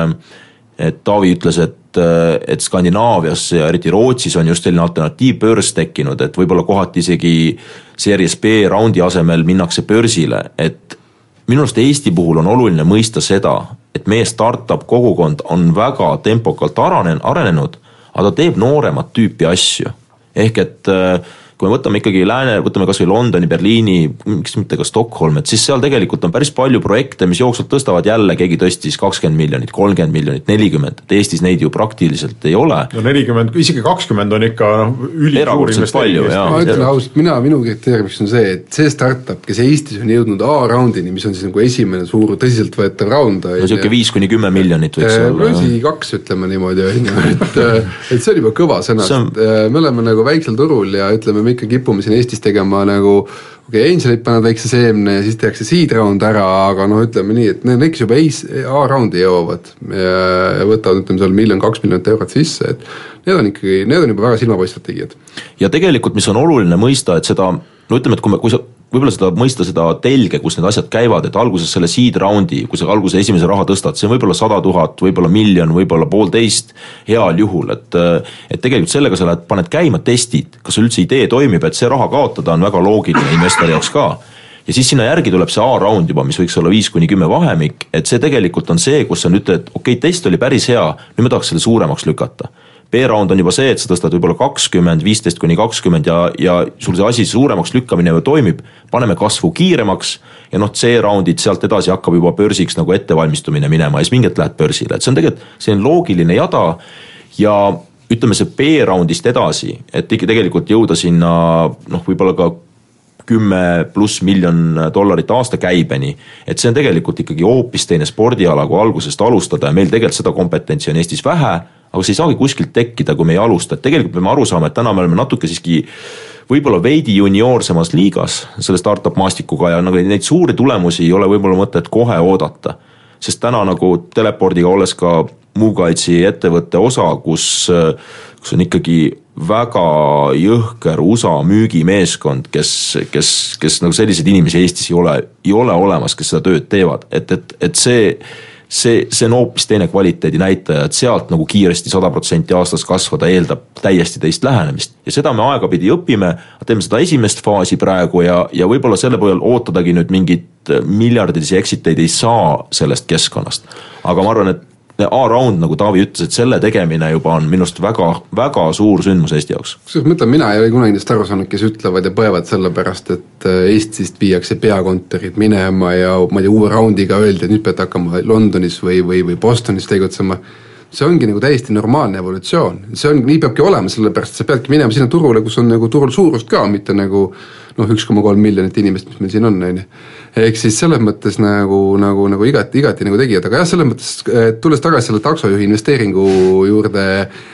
et Taavi ütles, et Skandinaavias ja eriti Rootsis on just selline alternatiivbörs tekkinud, et võib-olla kohati isegi Series B raundi asemel minnakse börsile, et minu arust Eesti puhul on oluline mõista seda, et meie startup kogukond on väga tempokalt arenenud, aga ta teeb nooremat tüüpi asju. Ehk et kui me võtame ikkagi võtame kas või Londoni, Berliini, miks mitte ka Stockholm, et siis seal tegelikult on päris palju projekte, mis jooksvalt tõstavad jälle, keegi tõstis 20 miljonit, 30 miljonit, 40, et Eestis neid ju praktiliselt ei ole. No 40, isegi 20 on ikka ülisuur investeering. Ma ütlen ausalt, minu kriteeriumiks on see, et see startup, kes Eestis on jõudnud A-raundini, mis on siis nagu esimene suur tõsiselt võetav raund. No siuke 5-10 miljonit võiks olla. Rösi 2 ütleme niimoodi, et see on juba kõva sõna. Me oleme nagu väiksel turul ja ütleme, me ikka kipume siin Eestis tegema nagu Angelit paned väikse seemne ja siis tehakse seed round ära, aga ütleme nii, et need kes juba A-raundi jõuavad ja võtavad ütleme seal 1-2 miljonit eurot sisse, et need on juba väga silmapaistvad tegijad. Ja tegelikult, mis on oluline mõista, et seda, ütleme, et kui sa võib-olla seda mõista seda telge, kus need asjad käivad, et alguses selle seed roundi, kui sa alguses esimese raha tõstad, see on võib-olla 100 000, võib-olla 1 miljon, võib-olla 1,5 heal juhul, et tegelikult sellega sa paned käima testid, kas üldse idee toimib, et see raha kaotada on väga loogiline investori jaoks ka. Ja siis sinna järgi tuleb see A-round juba, mis võiks olla 5-10 vahemik, et see tegelikult on see, kus sa ütled, et okei, test oli päris hea, nüüd me tahaks selle suuremaks lükata. B-round on juba see, et sa tõstad võib-olla 20, 15-20 ja sul see asi suuremaks lükkamine toimib, paneme kasvu kiiremaks ja C-roundid sealt edasi hakkab juba börsiks nagu ettevalmistumine minema ja siis mingit lähed börsile, et see on tegelikult see on loogiline jada ja ütleme see B-roundist edasi, et tegelikult jõuda sinna võib-olla ka 10+ miljon dollarit aasta käibeni, et see on tegelikult ikkagi hoopis teine spordiala, kui algusest alustada ja meil tegelikult seda kompetentsi on Eestis vähe, aga see ei saagi kuskilt tekkida, kui me ei alusta, et tegelikult peame aru saama, et täna me oleme natuke siiski võib-olla veidi juniorsemas liigas selle startup maastikuga ja neid suuri tulemusi ei ole võib-olla mõtet kohe oodata, sest täna nagu Teleportiga olles ka Muugaitsi ettevõtte osa, kus on ikkagi väga jõhker USA müügimeeskond, kes nagu selliseid inimesi Eestis ei ole olemas, kes seda tööd teevad, et see on hoopis teine kvaliteedi näitaja, et sealt nagu kiiresti 100% aastas kasvada eeldab täiesti teist lähenemist. Ja seda me aegapidi õpime, teeme seda esimest faasi praegu ja võib-olla selle põhjal ootadagi nüüd mingit miljardilisi exiteid ei saa sellest keskkonnast. Aga ma arvan, et A-round, nagu Taavi ütles, et selle tegemine juba on minust väga, väga suur sündmus Eesti jaoks. Kusjuures mõtlen, mina ei ole kunagi nendest aru saanud, kes ütlevad ja põevad selle pärast, et Eestist viiakse peakontorid minema ja ma ei tea, uue roundiga öeldi, et nüüd pead hakkama Londonis või Bostonis tegutsema. See ongi nagu täiesti normaalne evolutsioon. Nii peabki olema, sellepärast sa peadki minema sinna turule, kus on nagu turul suurust ka, mitte nagu 1,3 miljonit inimest, mis meil siin on. Ehk siis selles mõttes nagu igati nagu tegijad, aga jah, selles mõttes, tulles tagasi selle taksojuhi investeeringu juurde,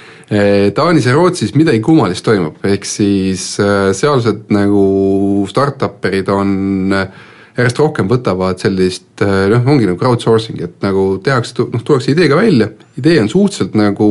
Taanis ja Rootsis midagi kummalist toimub, ehk siis sealsed nagu startupperid on järjest rohkem võtavad sellist, ongi nagu crowdsourcing, et nagu tehakse, tullakse ideega välja, idee on suhteliselt nagu,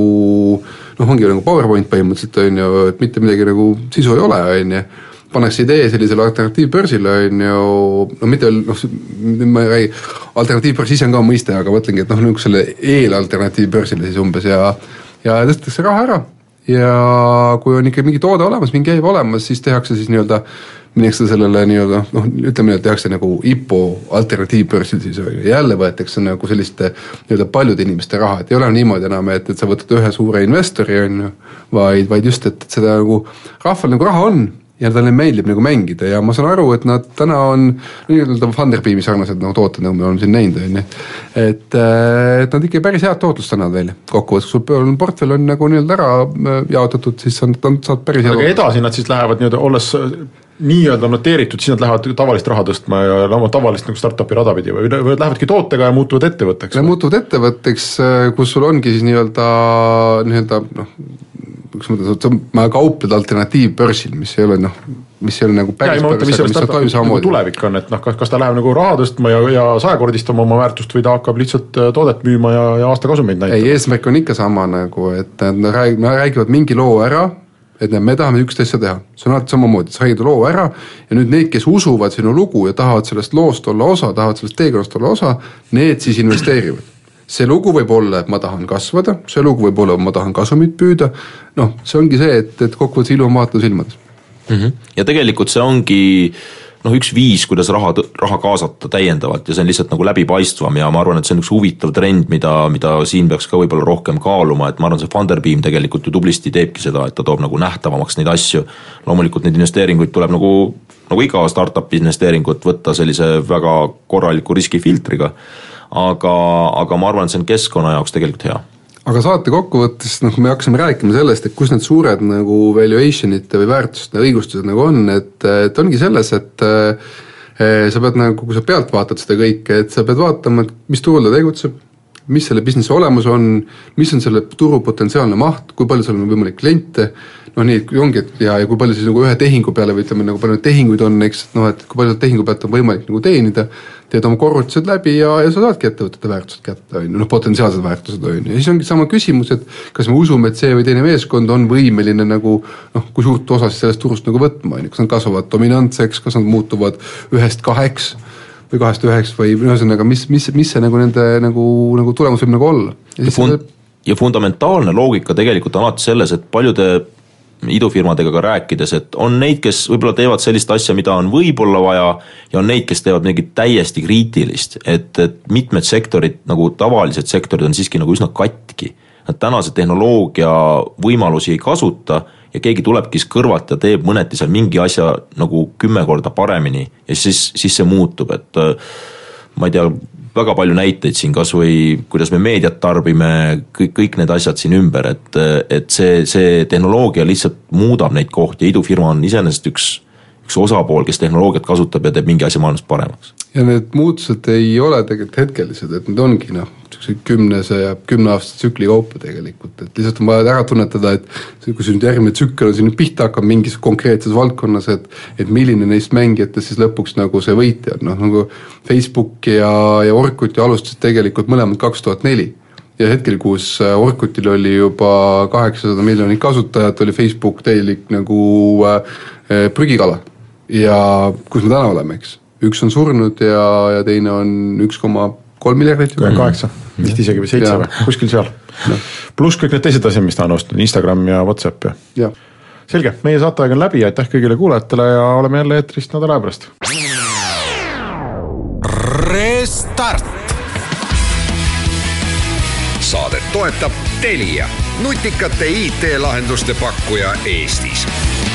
ongi nagu PowerPoint põhimõtteliselt, on ju, et mitte midagi nagu sisu ei ole, on ju, pannakse idee sellisele alternatiivbörsile, on ju, mitte veel, ma ei räägi, alternatiivbörs ise on ka mõiste, aga mõtlengi, et nagu selle eelalternatiivbörsile siis umbes ja tõstetakse raha ära ja kui on ikka mingi toode olemas, mingi käive olemas, siis tehakse siis nii-öelda minnakse sellele nii-öelda, ütleme nii, et tehakse nagu IPO alternatiivbörsil siis jälle võetakse nagu selliste nii-öelda paljude inimeste raha, et ei ole niimoodi enam, et sa võtad ühe suure investori, on ju, vaid just, et seda nagu rahval nagu raha on ja talle meeldib nagu mängida ja ma saan aru, et nad täna on nii-öelda Funderbeami sarnased nagu tooted, nagu me oleme siin näinud, on ju. Et nad ikka päris head tootlust annavad välja kokkuvõttes, kui sul portfell on nagu nii-öelda ära jaotatud, siis saad päris head. Aga edasi nad siis lähevad nii-öelda, olles nii-öelda noteeritud, siis nad lähevad tavalist raha tõstma ja tavalist nagu startupi rada pidi või lähevadki tootega ja muutuvad ettevõtteks? Muutuvad ettevõtteks, kus sul ongi siis nii-öelda ma kaupled alternatiiv börsil, mis ei ole nagu päris mis nagu tulevik on, et kas ta läheb nagu raha tõstma ja 100-kordistama oma väärtust või ta hakkab lihtsalt toodet müüma ja aasta kasumeid näitama? Ei, eesmärk on ikka sama nagu, et nad räägivad mingi loo ära, et me tahame ükst asja teha, see on alati samamoodi, sa räägid loo ära ja nüüd need, kes usuvad sinu lugu ja tahavad sellest loost olla osa, tahavad sellest teekonnast olla osa, need siis investeerivad. See lugu võib olla, et ma tahan kasvada, see lugu võib olla, et ma tahan kasumit püüda, see ongi see, et kokkuvõttes ilu on vaata silmades. Ja tegelikult see ongi üks viis, kuidas raha kaasata täiendavalt ja see on lihtsalt nagu läbipaistvam ja ma arvan, et see on üks huvitav trend, mida siin peaks ka võib-olla rohkem kaaluma, et ma arvan, see Funderbeam tegelikult ju tublisti teebki seda, et ta toob nagu nähtavamaks neid asju. Loomulikult neid investeeringuid tuleb nagu iga startup investeeringut võtta sellise väga korraliku riskifiltriga, aga ma arvan, et see on keskkonna jaoks tegelikult hea. Aga saate kokkuvõttes, me hakkasime rääkima sellest, et kus need suured nagu valuationite või väärtuste õigustused nagu on, et ongi selles, et sa pead nagu, kui sa pealt vaatad seda kõike, et sa pead vaatama, et mis turul ta tegutseb, mis selle businessi olemus on, mis on selle turu potentsiaalne maht, kui palju seal on võimalik kliente, nii ongi, et ja kui palju siis nagu ühe tehingu peale või ütleme nagu palju tehinguid on, eks, et kui palju tehingu pealt on võimalik nagu teenida, teed oma korrutused läbi ja sa saadki ettevõtete väärtused kätte, potentsiaalsed väärtused on. Ja siis ongi sama küsimus, et kas me usume, et see või teine meeskond on võimeline nagu, kui suurt osa sellest turust nagu võtma, kas nad kasvavad dominantseks, kas nad muutuvad 1-2 või 2-9 või ühesõnaga, mis see nagu nende nagu tulemus võib nagu olla. Ja fundamentaalne loogika tegelikult on alati selles, et paljude idufirmadega ka rääkides, et on neid, kes võib-olla teevad sellist asja, mida on võib-olla vaja ja on neid, kes teevad midagi täiesti kriitilist, et mitmed sektorid, nagu tavalised sektorid on siiski nagu üsna katki. Nad tänase tehnoloogia võimalusi ei kasuta ja keegi tulebki kõrvalt ja teeb mõneti seal mingi asja nagu 10 korda paremini ja siis see muutub, et ma ei tea, väga palju näiteid siin kas või kuidas me meediat tarbime, kõik need asjad siin ümber, et see tehnoloogia lihtsalt muudab neid kohti ja idufirma on iseenesest üks osapool, kes tehnoloogiat kasutab ja teeb mingi asja maailmast paremaks. Ja need muutused ei ole tegelikult hetkelised, et need ongi 10-aastase tsükli kaupa tegelikult, et lihtsalt on vaja ära tunnetada, et kui see nüüd järgmine tsükkel on siin pihta hakkab mingis konkreetses valdkonnas, et milline neist mängijatest siis lõpuks nagu see võitja on, nagu Facebook ja Orkuti alustasid tegelikult mõlemad 2004 ja hetkel, kus Orkutil oli juba 800 miljonit kasutajat, oli Facebook täielik nagu prügikala ja kus me täna oleme, eks? Üks on surnud ja teine on 1,3 miljardit. 8, vist isegi või 7 või, kuskil seal. Pluss kõik need teised asjad, mis ta on ostnud, Instagram ja WhatsApp ja. Selge, meie saateaeg on läbi, aitäh kõigile kuulajatele ja oleme jälle eetrist nädala pärast. Restart. Saadet toetab Telia, nutikate IT-lahenduste pakkuja Eestis.